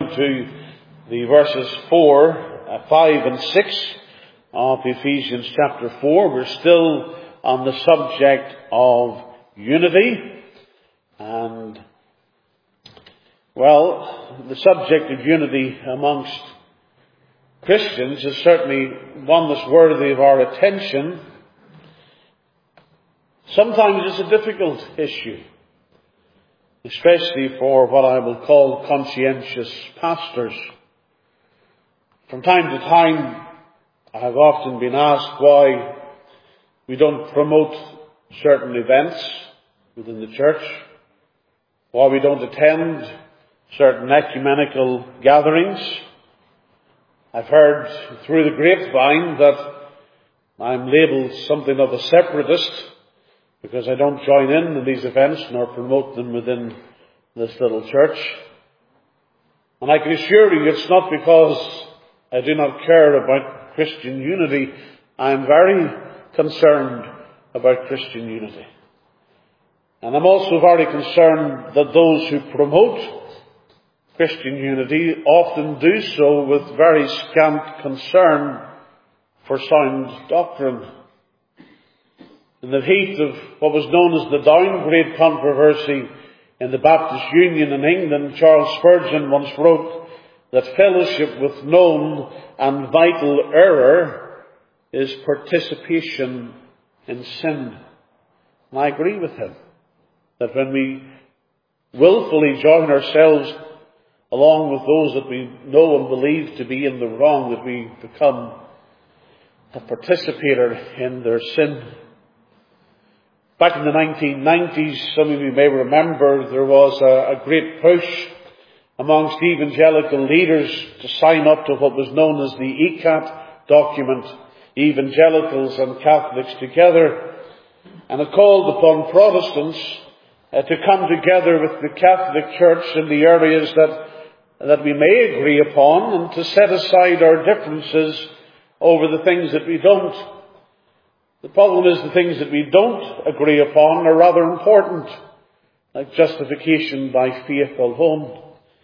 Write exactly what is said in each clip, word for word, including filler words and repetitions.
turning to the verses four, uh, five and six of Ephesians chapter four. We're still on the subject of unity. And, well, the subject of unity amongst Christians is certainly one that's worthy of our attention. Sometimes it's a difficult issue, especially for what I will call conscientious pastors. From time to time, I have often been asked why we don't promote certain events within the church, why we don't attend certain ecumenical gatherings. I've heard through the grapevine that I'm labelled something of a separatist because I don't join in in these events nor promote them within this little church. And I can assure you it's not because I do not care about Christian unity. I am very concerned about Christian unity. And I'm also very concerned that those who promote Christian unity often do so with very scant concern for sound doctrine. In the heat of what was known as the downgrade controversy in the Baptist Union in England, Charles Spurgeon once wrote that fellowship with known and vital error is participation in sin. And I agree with him that when we willfully join ourselves along with those that we know and believe to be in the wrong, that we become a participator in their sin. Back in the nineteen nineties, some of you may remember, there was a, a great push amongst evangelical leaders to sign up to what was known as the E C A T document, Evangelicals and Catholics Together, and it called upon Protestants uh, to come together with the Catholic Church in the areas that, that we may agree upon, and to set aside our differences over the things that we don't. The problem is the things that we don't agree upon are rather important, like justification by faith alone.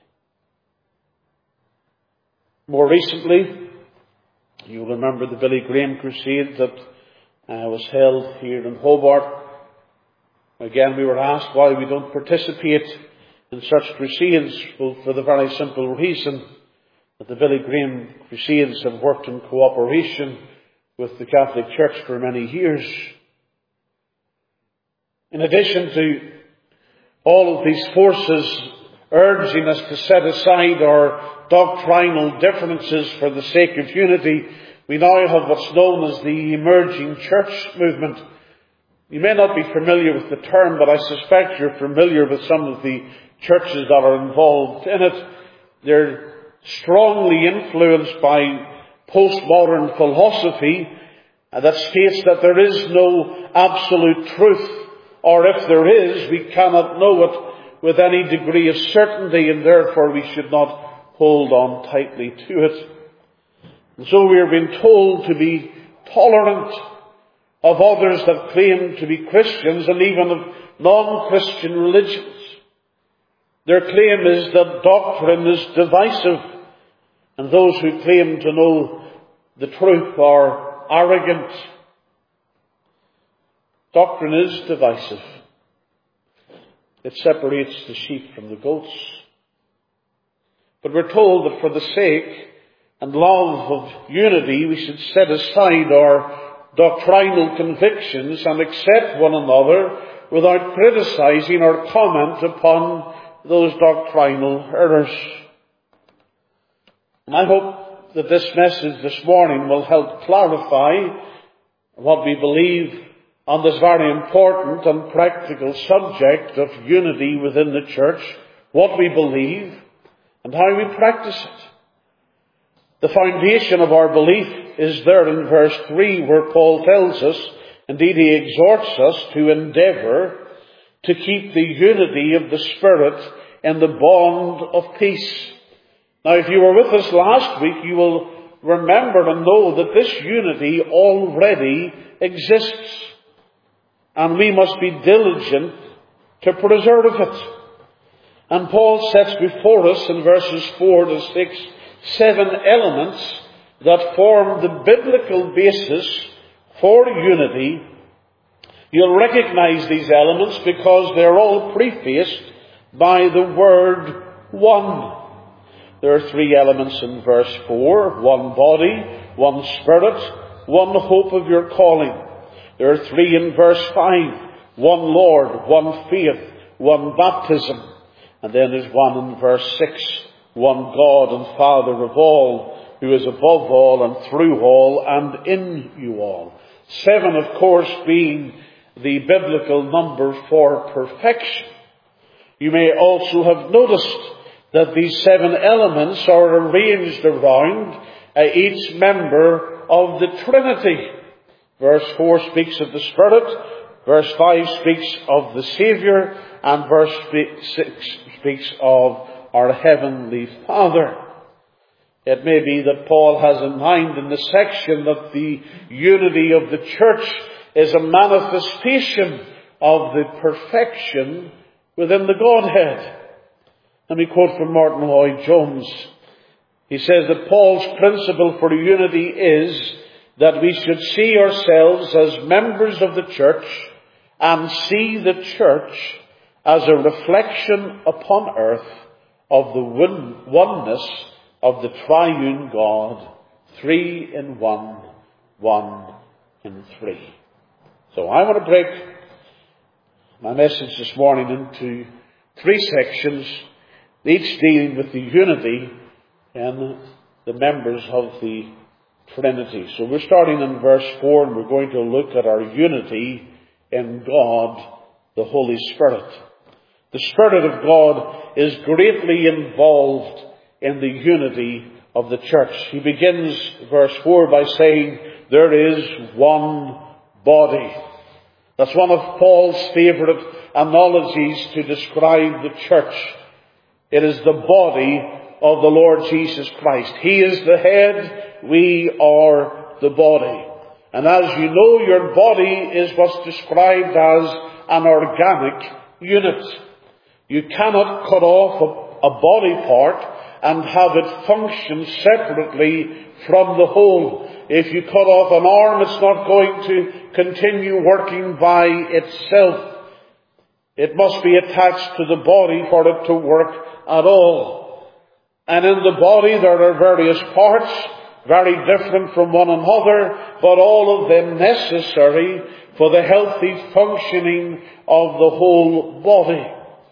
More recently, you'll remember the Billy Graham crusade that uh, was held here in Hobart. Again, we were asked why we don't participate in such crusades. Well, for the very simple reason that the Billy Graham crusades have worked in cooperation with the Catholic Church for many years. In addition to all of these forces urging us to set aside our doctrinal differences for the sake of unity, we now have what's known as the emerging church movement. You may not be familiar with the term, but I suspect you're familiar with some of the churches that are involved in it. They're strongly influenced by postmodern philosophy that states that there is no absolute truth, or if there is, we cannot know it with any degree of certainty, and therefore we should not hold on tightly to it. And so we are being told to be tolerant of others that claim to be Christians and even of non-Christian religions. Their claim is that doctrine is divisive, and those who claim to know the truth are arrogant. Doctrine is divisive. It separates the sheep from the goats. But we're told that for the sake and love of unity, we should set aside our doctrinal convictions and accept one another without criticizing or comment upon those doctrinal errors. And I hope that this message this morning will help clarify what we believe on this very important and practical subject of unity within the church, what we believe and how we practice it. The foundation of our belief is there in verse three, where Paul tells us, indeed he exhorts us to endeavour to keep the unity of the Spirit in the bond of peace. Now, if you were with us last week, you will remember and know that this unity already exists, and we must be diligent to preserve it. And Paul sets before us in verses four to six, seven elements that form the biblical basis for unity. You'll recognize these elements because they're all prefaced by the word one. There are three elements in verse four. One body, one spirit, one hope of your calling. There are three in verse five. One Lord, one faith, one baptism. And then there's one in verse six. One God and Father of all, who is above all and through all and in you all. Seven, of course, being the biblical number for perfection. You may also have noticed that these seven elements are arranged around uh, each member of the Trinity. Verse four speaks of the Spirit, verse five speaks of the Saviour, and verse six speaks of our Heavenly Father. It may be that Paul has in mind in this section that the unity of the church is a manifestation of the perfection within the Godhead. Let me quote from Martin Lloyd-Jones. He says that Paul's principle for unity is that we should see ourselves as members of the church and see the church as a reflection upon earth of the oneness of the triune God, three in one, one in three. So I want to break my message this morning into three sections, each dealing with the unity in the members of the Trinity. So we're starting in verse four, and we're going to look at our unity in God, the Holy Spirit. The Spirit of God is greatly involved in the unity of the church. He begins verse four by saying, there is one body. That's one of Paul's favourite analogies to describe the church. It is the body of the Lord Jesus Christ. He is the head, we are the body. And as you know, your body is what's described as an organic unit. You cannot cut off a, a body part and have it function separately from the whole. If you cut off an arm, it's not going to continue working by itself. It must be attached to the body for it to work at all. And in the body there are various parts, very different from one another, but all of them necessary for the healthy functioning of the whole body.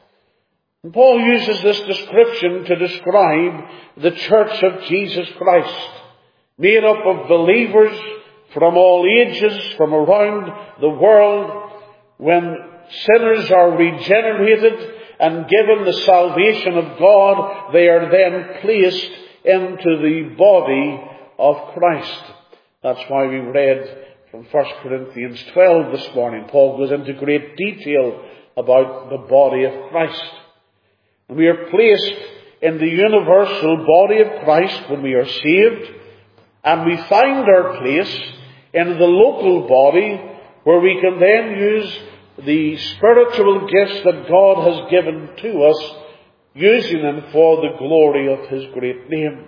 And Paul uses this description to describe the church of Jesus Christ, made up of believers from all ages, from around the world. When sinners are regenerated and given the salvation of God, they are then placed into the body of Christ. That's why we read from First Corinthians twelve this morning. Paul goes into great detail about the body of Christ. And we are placed in the universal body of Christ when we are saved, and we find our place in the local body where we can then use the spiritual gifts that God has given to us, using them for the glory of His great name.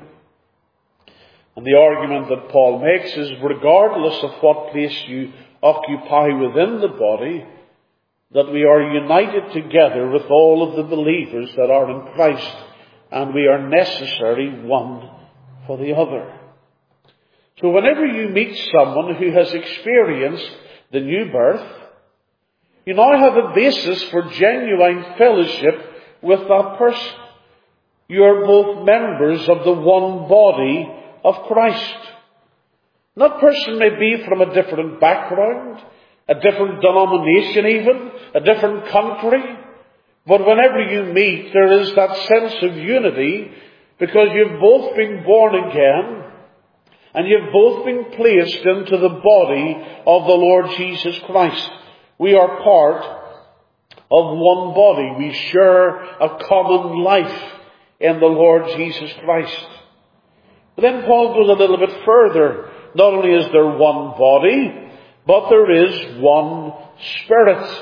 And the argument that Paul makes is, regardless of what place you occupy within the body, that we are united together with all of the believers that are in Christ, and we are necessary one for the other. So whenever you meet someone who has experienced the new birth, you now have a basis for genuine fellowship with that person. You are both members of the one body of Christ. That person may be from a different background, a different denomination even, a different country. But whenever you meet, there is that sense of unity because you've both been born again and you've both been placed into the body of the Lord Jesus Christ. We are part of one body. We share a common life in the Lord Jesus Christ. But then Paul goes a little bit further. Not only is there one body, but there is one Spirit.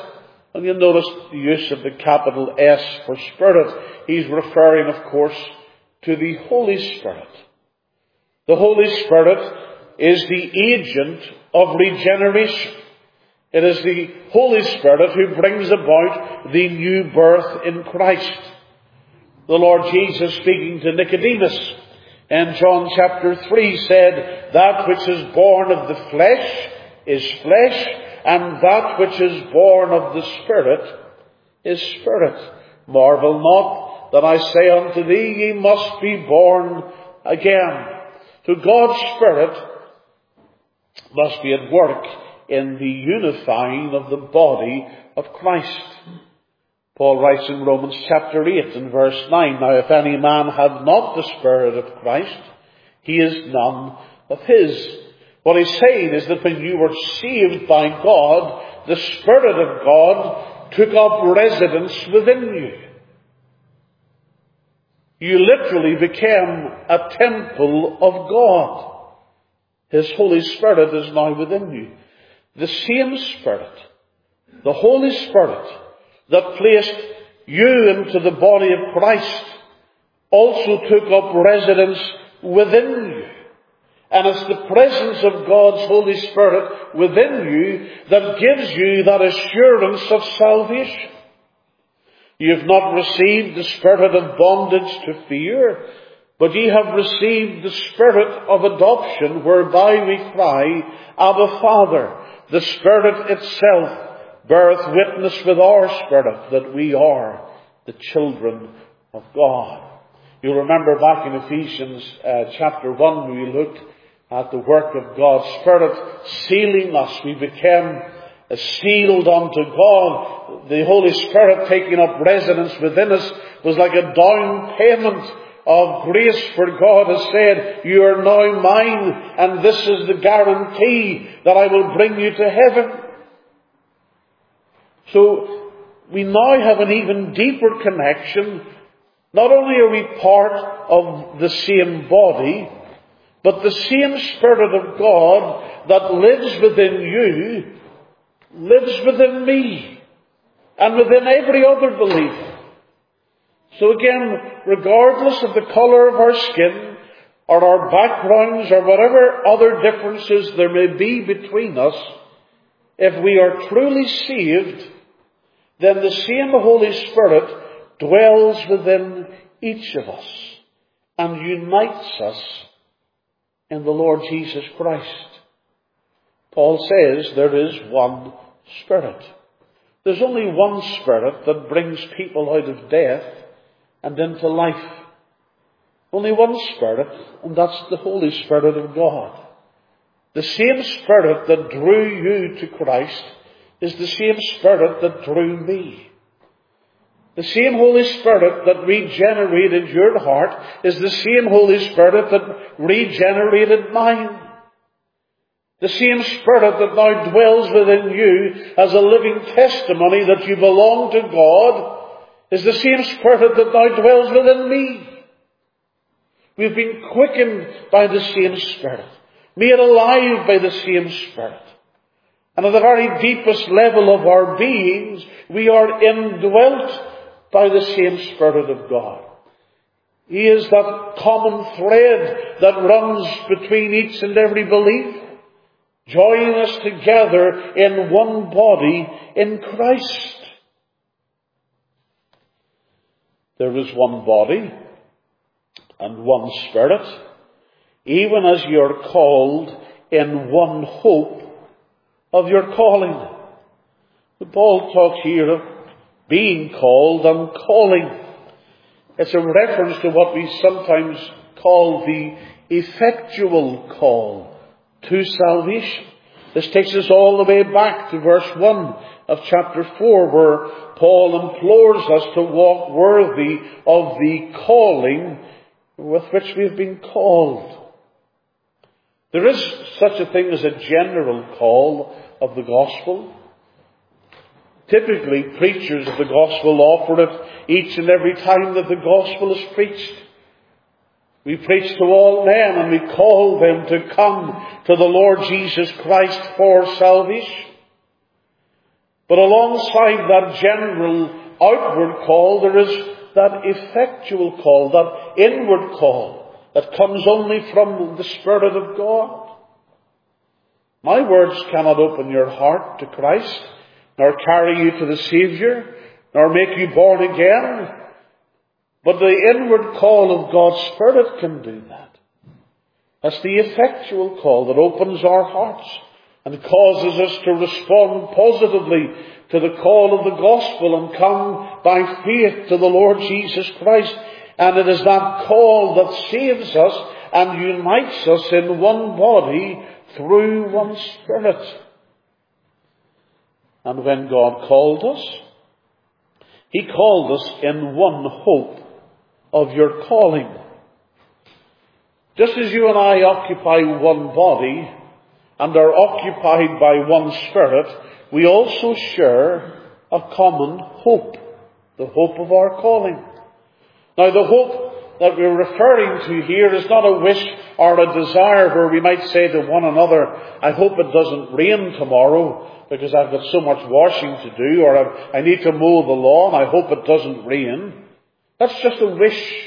And you'll notice the use of the capital S for Spirit. He's referring, of course, to the Holy Spirit. The Holy Spirit is the agent of regeneration. It is the Holy Spirit who brings about the new birth in Christ. The Lord Jesus, speaking to Nicodemus in John chapter three, said, "That which is born of the flesh is flesh, and that which is born of the Spirit is spirit. Marvel not that I say unto thee, ye must be born again." So God's Spirit must be at work in the unifying of the body of Christ. Paul writes in Romans chapter eight and verse nine, "Now if any man have not the Spirit of Christ, he is none of his." What he's saying is that when you were saved by God, the Spirit of God took up residence within you. You literally became a temple of God. His Holy Spirit is now within you. The same Spirit, the Holy Spirit that placed you into the body of Christ, also took up residence within you. And it's the presence of God's Holy Spirit within you that gives you that assurance of salvation. You have not received the spirit of bondage to fear, but ye have received the Spirit of adoption, whereby we cry, Abba, Father. The Spirit itself beareth witness with our spirit that we are the children of God. You'll remember back in Ephesians uh, chapter one, we looked at the work of God's Spirit sealing us. We became uh, sealed unto God. The Holy Spirit taking up residence within us was like a down payment of grace, for God has said, "You are now mine, and this is the guarantee that I will bring you to heaven." So we now have an even deeper connection. Not only are we part of the same body, but the same Spirit of God that lives within you lives within me and within every other believer. So again, regardless of the colour of our skin or our backgrounds or whatever other differences there may be between us, if we are truly saved, then the same Holy Spirit dwells within each of us and unites us in the Lord Jesus Christ. Paul says there is one Spirit. There's only one Spirit that brings people out of death and into life. Only one Spirit, and that's the Holy Spirit of God. The same Spirit that drew you to Christ is the same Spirit that drew me. The same Holy Spirit that regenerated your heart is the same Holy Spirit that regenerated mine. The same Spirit that now dwells within you as a living testimony that you belong to God is the same Spirit that now dwells within me. We've been quickened by the same Spirit, made alive by the same Spirit. And at the very deepest level of our beings, we are indwelt by the same Spirit of God. He is that common thread that runs between each and every believer, joining us together in one body in Christ. There is one body and one Spirit, even as you are called in one hope of your calling. But Paul talks here of being called and calling. It's a reference to what we sometimes call the effectual call to salvation. This takes us all the way back to verse one of chapter four, where Paul implores us to walk worthy of the calling with which we've been called. There is such a thing as a general call of the gospel. Typically, preachers of the gospel offer it each and every time that the gospel is preached. We preach to all men and we call them to come to the Lord Jesus Christ for salvation. But alongside that general outward call, there is that effectual call, that inward call, that comes only from the Spirit of God. My words cannot open your heart to Christ, nor carry you to the Saviour, nor make you born again. But the inward call of God's Spirit can do that. That's the effectual call that opens our hearts and causes us to respond positively to the call of the gospel and come by faith to the Lord Jesus Christ. And it is that call that saves us and unites us in one body through one Spirit. And when God called us, He called us in one hope of your calling. Just as you and I occupy one body and are occupied by one Spirit, we also share a common hope, the hope of our calling. Now, the hope that we're referring to here is not a wish or a desire where we might say to one another, I hope it doesn't rain tomorrow because I've got so much washing to do, or I've, I need to mow the lawn, I hope it doesn't rain. That's just a wish.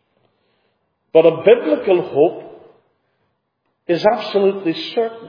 But a biblical hope is absolutely certain.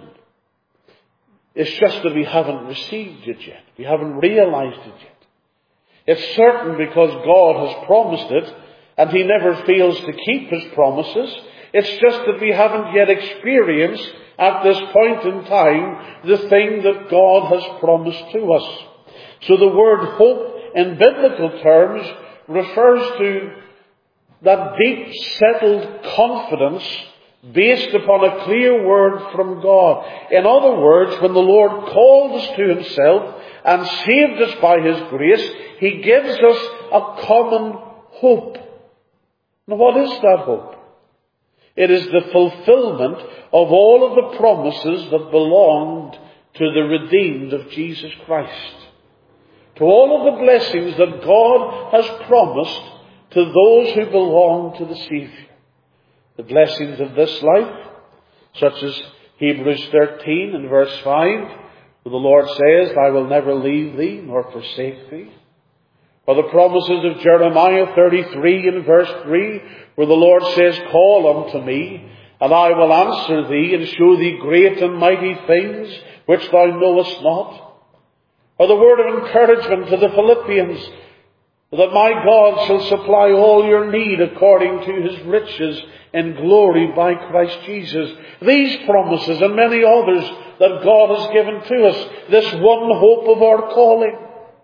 It's just that we haven't received it yet. We haven't realized it yet. It's certain because God has promised it, and He never fails to keep His promises. It's just that we haven't yet experienced at this point in time the thing that God has promised to us. So the word hope in biblical terms refers to that deep settled confidence based upon a clear word from God. In other words, when the Lord called us to Himself and saved us by His grace, He gives us a common hope. Now, what is that hope? It is the fulfillment of all of the promises that belonged to the redeemed of Jesus Christ. To all of the blessings that God has promised to those who belong to the Saviour. The blessings of this life, such as Hebrews thirteen and verse five, where the Lord says, I will never leave thee nor forsake thee. Or the promises of Jeremiah thirty-three and verse three, where the Lord says, call unto me, and I will answer thee, and show thee great and mighty things which thou knowest not. Or the word of encouragement to the Philippians, that my God shall supply all your need according to His riches in glory by Christ Jesus. These promises and many others that God has given to us, this one hope of our calling.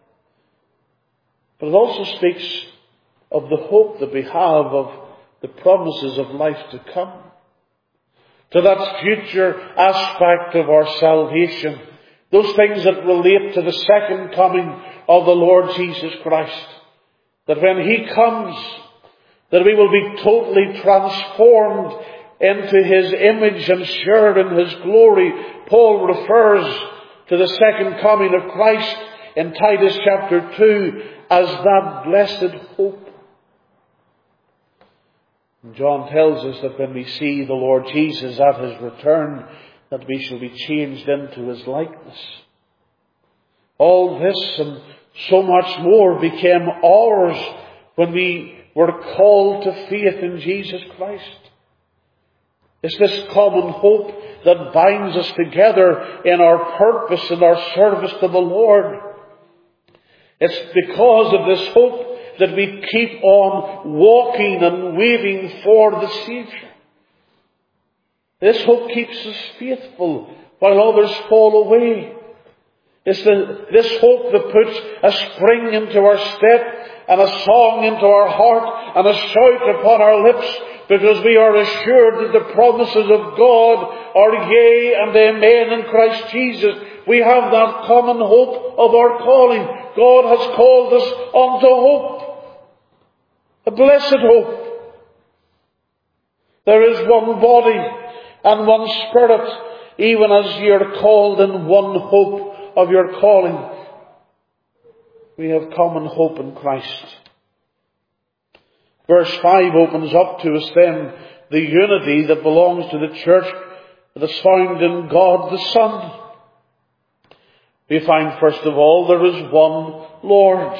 But it also speaks of the hope that we have of the promises of life to come. To that future aspect of our salvation. Those things that relate to the second coming of the Lord Jesus Christ. That when He comes, that we will be totally transformed into His image and shared in His glory. Paul refers to the second coming of Christ in Titus chapter two as that blessed hope. And John tells us that when we see the Lord Jesus at His return, that we shall be changed into His likeness. All this and so much more became ours when we were called to faith in Jesus Christ. It's this common hope that binds us together in our purpose and our service to the Lord. It's because of this hope that we keep on walking and waiting for the Saviour. This hope keeps us faithful while others fall away. It's the, this hope that puts a spring into our step and a song into our heart and a shout upon our lips, because we are assured that the promises of God are yea and amen in Christ Jesus. We have that common hope of our calling. God has called us unto hope. A blessed hope. There is one body and one Spirit, even as ye are called in one hope of your calling. We have common hope in Christ. Verse five opens up to us then the unity that belongs to the church that is found in God the Son. we find, first of all, there is one Lord.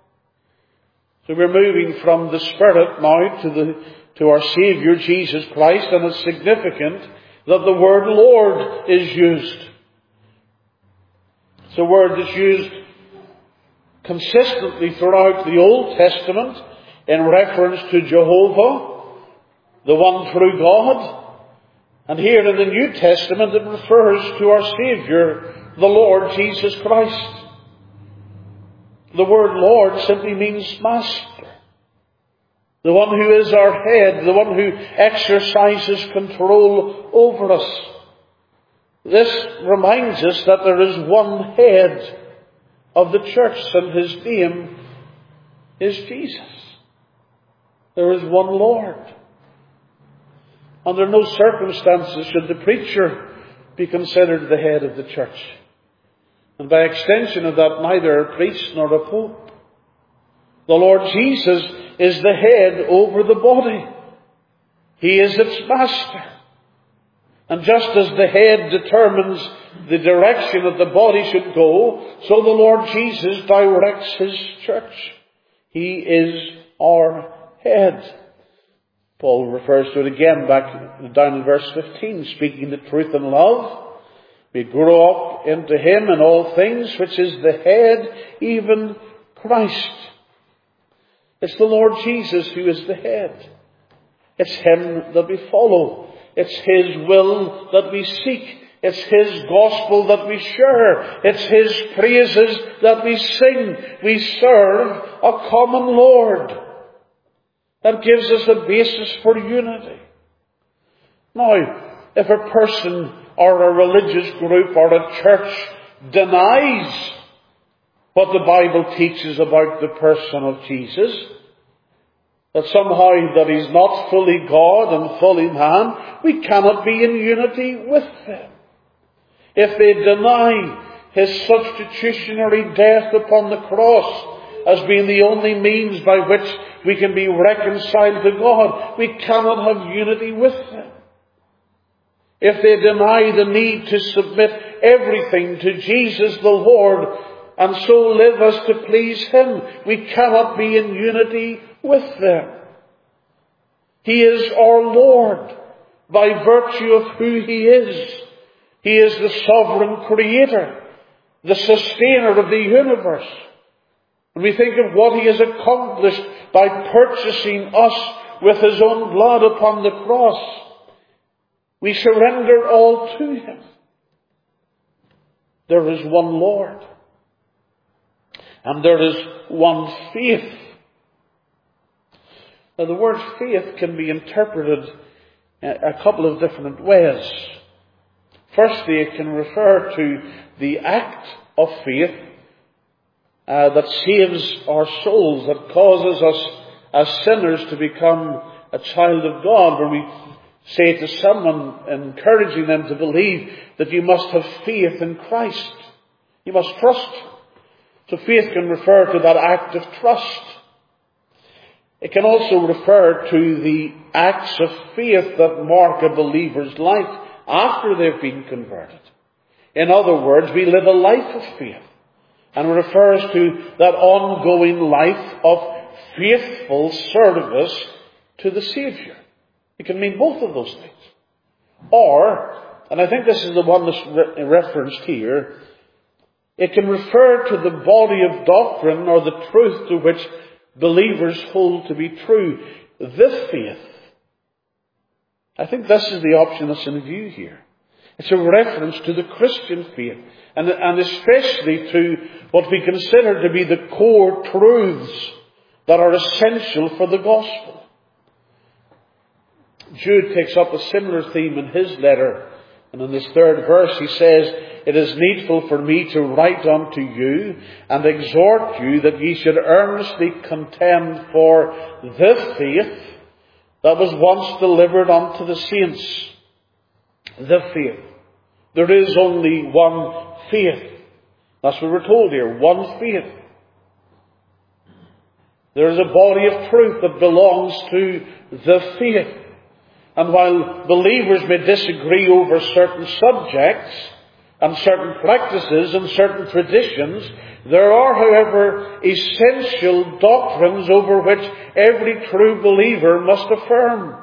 So we're moving from the Spirit now to the to our Saviour, Jesus Christ, and it's significant that the word Lord is used. It's a word that's used consistently throughout the Old Testament in reference to Jehovah, the one true God. And here in the New Testament it refers to our Saviour, the Lord Jesus Christ. The word Lord simply means master. The one who is our head, the one who exercises control over us. This reminds us that there is one head of the church, and his name is Jesus. There is one Lord. Under no circumstances should the preacher be considered the head of the church. And by extension of that, neither a priest nor a pope. The Lord Jesus is the head over the body. He is its master. And just as the head determines the direction that the body should go, so the Lord Jesus directs his church. He is our head. Paul refers to it again back down in verse fifteen, speaking the truth in love. We grow up into him in all things, which is the head, even Christ. It's the Lord Jesus who is the head. It's him that we follow. It's his will that we seek. It's his gospel that we share. It's his praises that we sing. We serve a common Lord. That gives us a basis for unity. Now, if a person or a religious group or a church denies what the Bible teaches about the person of Jesus, that somehow that he's not fully God and fully man, we cannot be in unity with them. If they deny his substitutionary death upon the cross as being the only means by which we can be reconciled to God, we cannot have unity with them. If they deny the need to submit everything to Jesus the Lord and so live as to please him, we cannot be in unity with them. He is our Lord by virtue of who he is. He is the sovereign creator, the sustainer of the universe. When we think of what he has accomplished by purchasing us with his own blood upon the cross, we surrender all to him. There is one Lord. And there is one faith. Now, the word faith can be interpreted a couple of different ways. Firstly, it can refer to the act of faith uh, that saves our souls, that causes us as sinners to become a child of God, where we say to someone, encouraging them to believe that you must have faith in Christ. You must trust. So faith can refer to that act of trust. It can also refer to the acts of faith that mark a believer's life after they've been converted. In other words, we live a life of faith. And it refers to that ongoing life of faithful service to the Saviour. It can mean both of those things. Or, and I think this is the one that's re- referenced here, it can refer to the body of doctrine or the truth to which believers hold to be true. The faith. I think this is the option that's in view here. It's a reference to the Christian faith, and, and especially to what we consider to be the core truths that are essential for the gospel. Jude takes up a similar theme in his letter, and in this third verse he says, "It is needful for me to write unto you and exhort you that ye should earnestly contend for the faith that was once delivered unto the saints." The faith. There is only one faith. That's what we're told here. One faith. There is a body of truth that belongs to the faith. And while believers may disagree over certain subjects, and certain practices and certain traditions. There are, however, essential doctrines over which every true believer must affirm.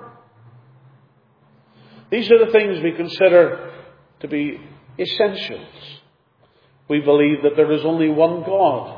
These are the things we consider to be essentials. We believe that there is only one God,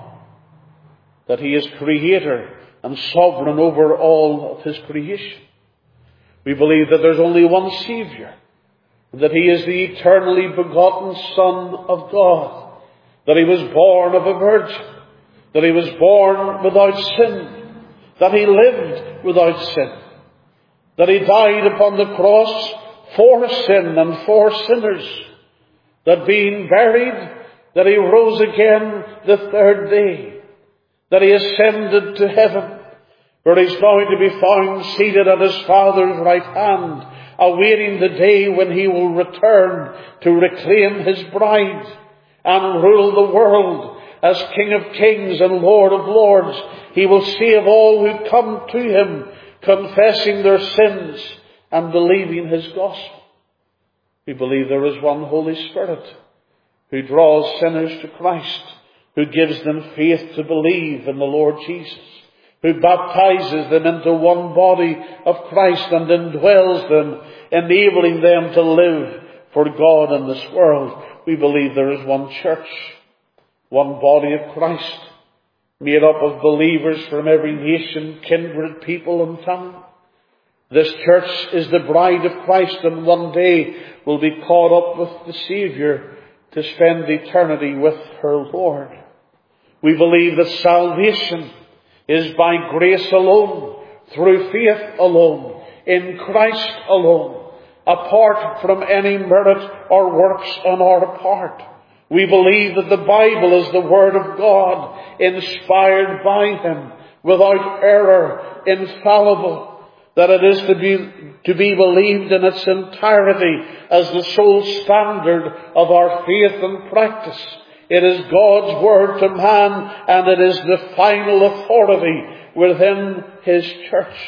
that He is Creator and sovereign over all of His creation. We believe that there's only one Saviour, that He is the eternally begotten Son of God, that He was born of a virgin, that He was born without sin, that He lived without sin, that He died upon the cross for sin and for sinners, that being buried, that He rose again the third day, that He ascended to heaven, where He's now to be found seated at His Father's right hand, awaiting the day when He will return to reclaim His bride and rule the world as King of kings and Lord of lords. He will save all who come to Him, confessing their sins and believing His gospel. We believe there is one Holy Spirit who draws sinners to Christ, who gives them faith to believe in the Lord Jesus, who baptizes them into one body of Christ and indwells them, enabling them to live for God in this world. We believe there is one church, one body of Christ, made up of believers from every nation, kindred, people and tongue. This church is the bride of Christ, and one day will be caught up with the Saviour to spend eternity with her Lord. We believe that salvation is by grace alone, through faith alone, in Christ alone, apart from any merit or works on our part. We believe that the Bible is the Word of God, inspired by Him, without error, infallible, that it is to be, to be believed in its entirety as the sole standard of our faith and practice. It is God's Word to man, and it is the final authority within His church.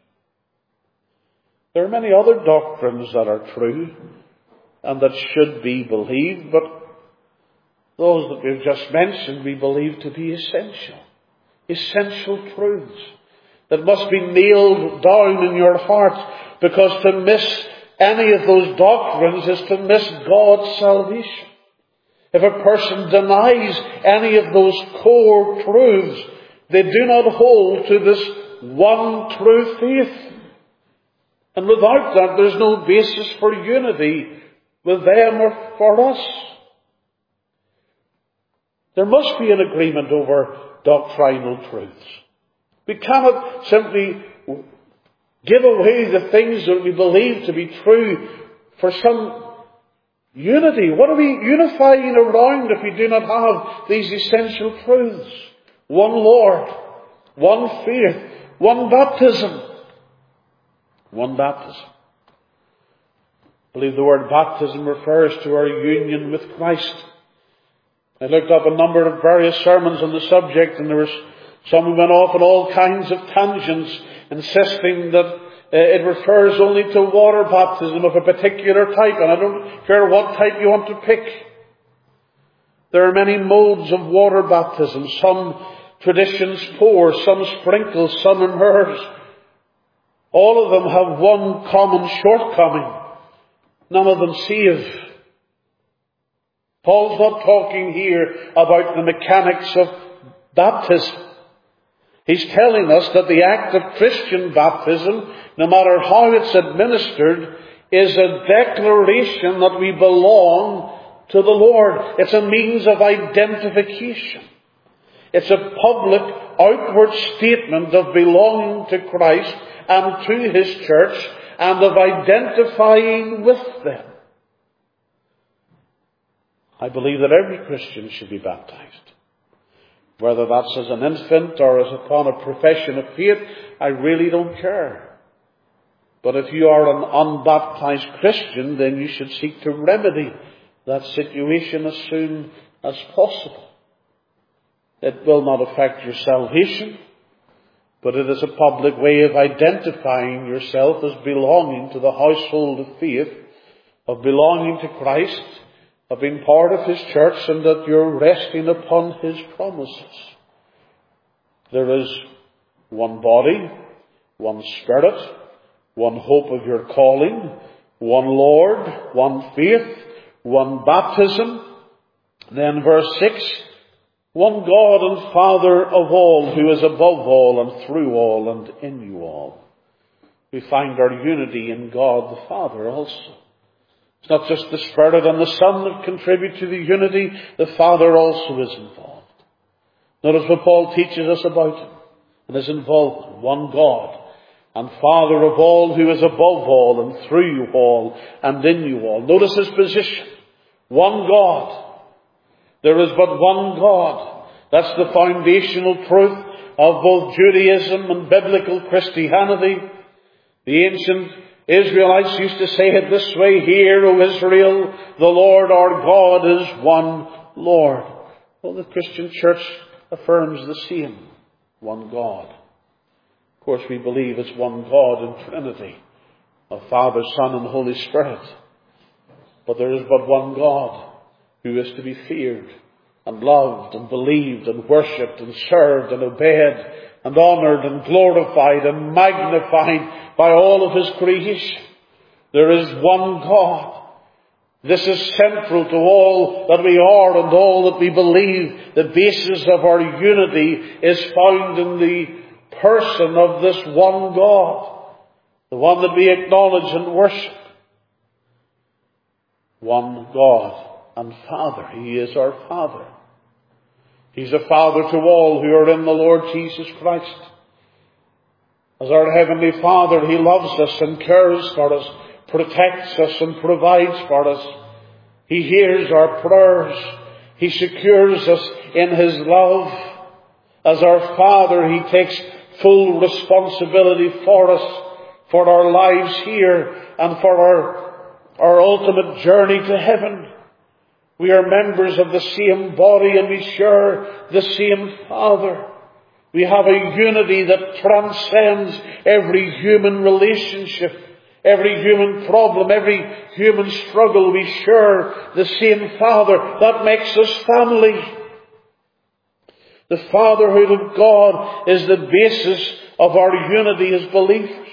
There are many other doctrines that are true and that should be believed, but those that we've just mentioned we believe to be essential. Essential truths that must be nailed down in your heart, because to miss any of those doctrines is to miss God's salvation. If a person denies any of those core truths, they do not hold to this one true faith. And without that, there's no basis for unity with them or for us. There must be an agreement over doctrinal truths. We cannot simply give away the things that we believe to be true for some unity. What are we unifying around if we do not have these essential truths? One Lord, one faith, one baptism. One baptism. I believe the word baptism refers to our union with Christ. I looked up a number of various sermons on the subject, and there was some who went off on all kinds of tangents, insisting that uh, it refers only to water baptism of a particular type, and I don't care what type you want to pick. There are many modes of water baptism. Some traditions pour, some sprinkle, some immerse. All of them have one common shortcoming. None of them save. Paul's not talking here about the mechanics of baptism. He's telling us that the act of Christian baptism, no matter how it's administered, is a declaration that we belong to the Lord. It's a means of identification. It's a public outward statement of belonging to Christ and to His church, and of identifying with them. I believe that every Christian should be baptized. Whether that's as an infant or as upon a profession of faith, I really don't care. But if you are an unbaptized Christian, then you should seek to remedy that situation as soon as possible. It will not affect your salvation, but it is a public way of identifying yourself as belonging to the household of faith, of belonging to Christ, of being part of His church and that you're resting upon His promises. There is one body, one Spirit, one hope of your calling, one Lord, one faith, one baptism. Then verse six, one God and Father of all, who is above all and through all and in you all. We find our unity in God the Father also. It's not just the Spirit and the Son that contribute to the unity, the Father also is involved. Notice what Paul teaches us about Him and His involvement. One God and Father of all, who is above all and through you all and in you all. Notice His position. One God. There is but one God. That's the foundational truth of both Judaism and biblical Christianity. The ancient Israelites used to say it this way, "Hear, O Israel, the Lord our God is one Lord." Well, the Christian church affirms the same. One God. Of course, we believe it's one God in Trinity, of Father, Son, and Holy Spirit. But there is but one God who is to be feared and loved and believed and worshipped and served and obeyed and honoured and glorified and magnified by all of His creation. There is one God. This is central to all that we are and all that we believe. The basis of our unity is found in the person of this one God, the one that we acknowledge and worship. One God and Father. He is our Father. He's a Father to all who are in the Lord Jesus Christ. As our Heavenly Father, He loves us and cares for us, protects us and provides for us. He hears our prayers. He secures us in His love. As our Father, He takes full responsibility for us, for our lives here and for our, our ultimate journey to heaven. We are members of the same body and we share the same Father. We have a unity that transcends every human relationship, every human problem, every human struggle. We share the same Father. That makes us family. The fatherhood of God is the basis of our unity as believers.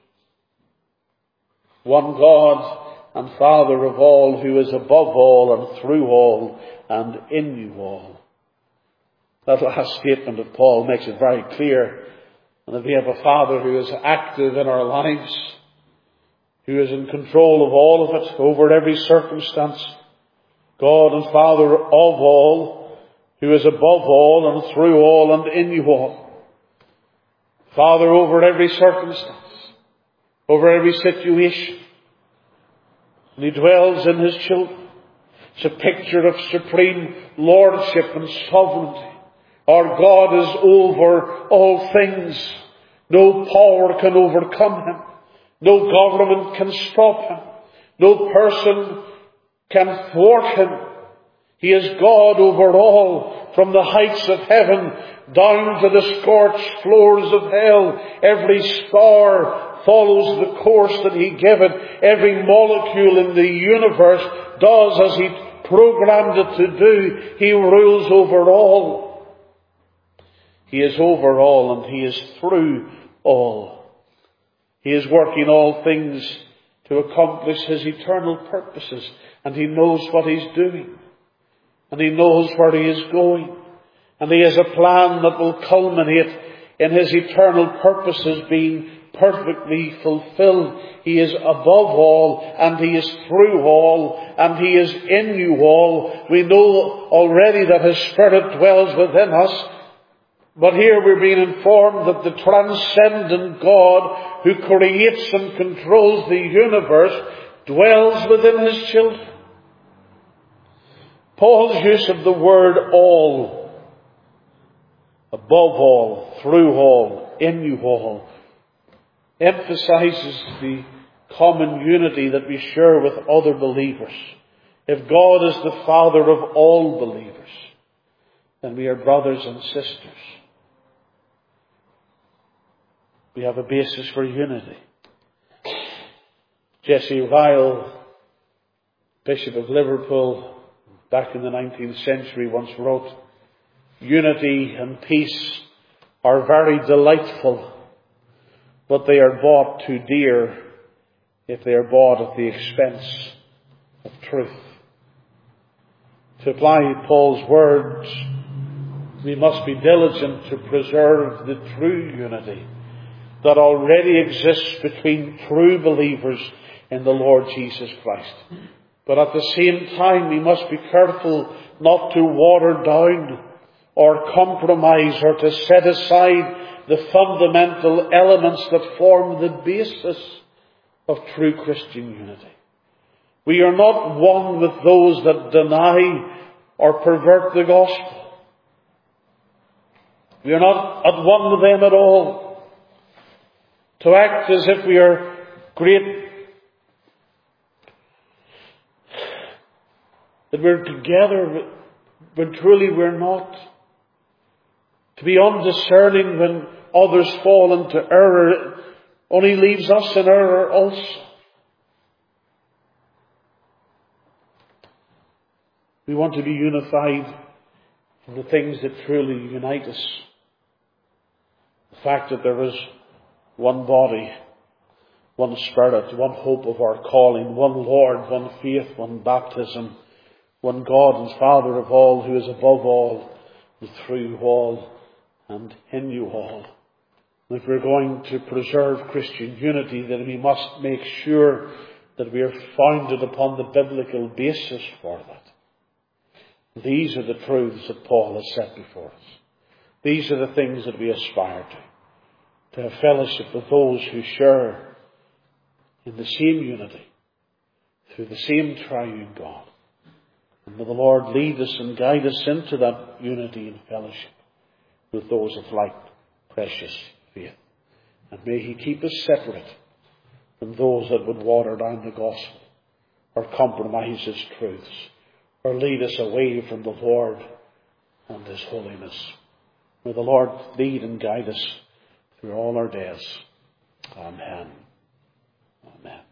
One God and Father of all, who is above all and through all and in you all. That last statement of Paul makes it very clear. And that we have a Father who is active in our lives, who is in control of all of it, over every circumstance. God and Father of all, who is above all and through all and in you all. Father over every circumstance, over every situation. And He dwells in His children. It's a picture of supreme lordship and sovereignty. Our God is over all things. No power can overcome Him. No government can stop Him. No person can thwart Him. He is God over all, from the heights of heaven down to the scorched floors of hell. Every star follows the course that He giveth. Every molecule in the universe does as He programmed it to do. He rules over all. He is over all and He is through all. He is working all things to accomplish His eternal purposes, and He knows what He's doing. And He knows where He is going. And He has a plan that will culminate in His eternal purposes being perfectly fulfilled. He is above all, and He is through all, and He is in you all. We know already that His Spirit dwells within us. But here we're being informed that the transcendent God who creates and controls the universe dwells within His children. Paul's use of the word all, above all, through all, in you all, emphasizes the common unity that we share with other believers. If God is the Father of all believers, then we are brothers and sisters. We have a basis for unity. Jesse Ryle, Bishop of Liverpool, back in the nineteenth century, once wrote, "Unity and peace are very delightful, but they are bought too dear if they are bought at the expense of truth." To apply Paul's words, we must be diligent to preserve the true unity that already exists between true believers in the Lord Jesus Christ. But at the same time, we must be careful not to water down or compromise or to set aside the fundamental elements that form the basis of true Christian unity. We are not one with those that deny or pervert the gospel. We are not at one with them at all. To act as if we are great, that we're together when truly we're not. To be undiscerning when others fall into error only leaves us in error also. We want to be unified in the things that truly unite us. The fact that there is one body, one Spirit, one hope of our calling, one Lord, one faith, one baptism, one God and Father of all, who is above all, and through all, and in you all. And if we're going to preserve Christian unity, then we must make sure that we are founded upon the biblical basis for that. These are the truths that Paul has set before us. These are the things that we aspire to. To have fellowship with those who share in the same unity, through the same triune God. And may the Lord lead us and guide us into that unity and fellowship with those of like precious faith. And may He keep us separate from those that would water down the gospel or compromise His truths or lead us away from the Lord and His holiness. May the Lord lead and guide us through all our days. Amen. Amen.